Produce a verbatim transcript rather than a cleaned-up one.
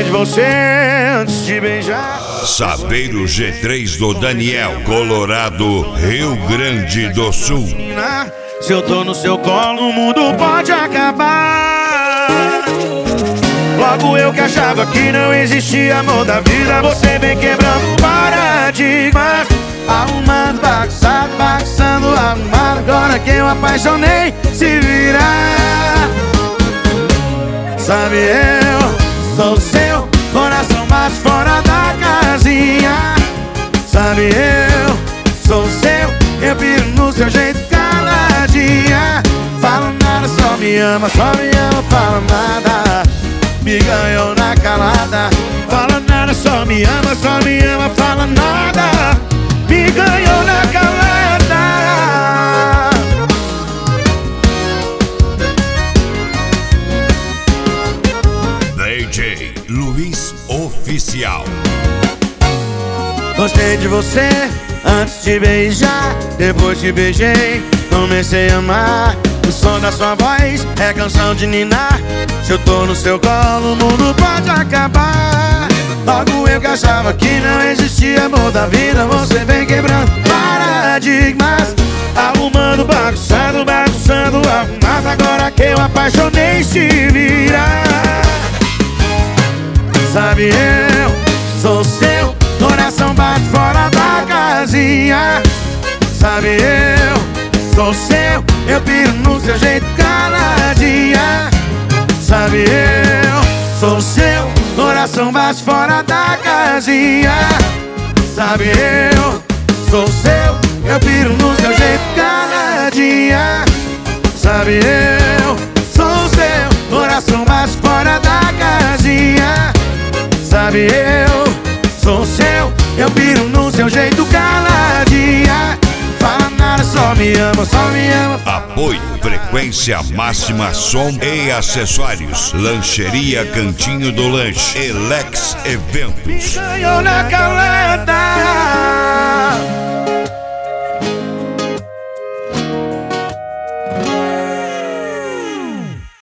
Gostei de você antes de beijar. Saveiro G três do Daniel, Colorado, Rio Grande do Sul. Se eu tô no seu colo, o mundo pode acabar. Logo eu que achava que não existia amor da vida, você vem quebrando paradigmas. Arrumando, bagunçado, bagunçando, arrumado. Agora que eu apaixonei, se virar. Sabe, eu sou seu, coração bate fora da casinha. Sabe, eu sou seu, eu piro no seu jeito caladinha. Fala nada, só me ama, só me ama, fala nada. Me ganhou na calada. Fala nada, só me ama, só me ama, fala nada. Me ganhou na calada. D J Luiz Oficial. Gostei de você antes de beijar. Depois que beijei, comecei a amar. O som da sua voz é canção de ninar. Se eu tô no seu colo, o mundo pode acabar. Logo eu que achava que não existia amor da vida, você vem quebrando paradigmas. Arrumando, bagunçando, bagunçando, arrumado. Agora que eu apaixonei, se virar. Sabe, eu sou seu, coração bate fora da casinha. Sabe, eu sou seu, eu piro no seu jeito caladinha. Sabe, eu sou seu, coração bate fora da casinha. Sabe, eu sou seu, eu piro no seu jeito caladinha. Sabe, eu sou seu, coração bate fora da casinha. Sabe, eu sou seu, eu piro no seu jeito caladinha. Fala nada, só me ama, só me ama. Apoio, frequência máxima, som e acessórios. Lancheria Cantinho do Lanche, Elex Eventos. Me ganhou na calada.